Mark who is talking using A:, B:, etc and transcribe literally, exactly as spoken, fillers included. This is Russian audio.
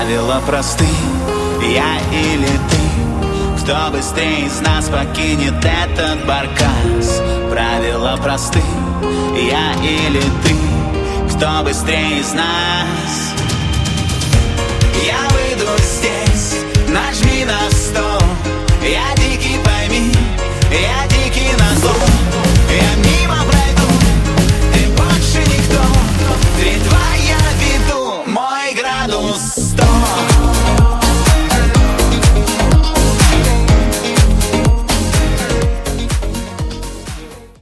A: Правила просты, я или ты. Кто быстрее из нас покинет этот баркас? Правила просты, я или ты. Кто быстрее из нас? Я выйду здесь, нажми на стоп.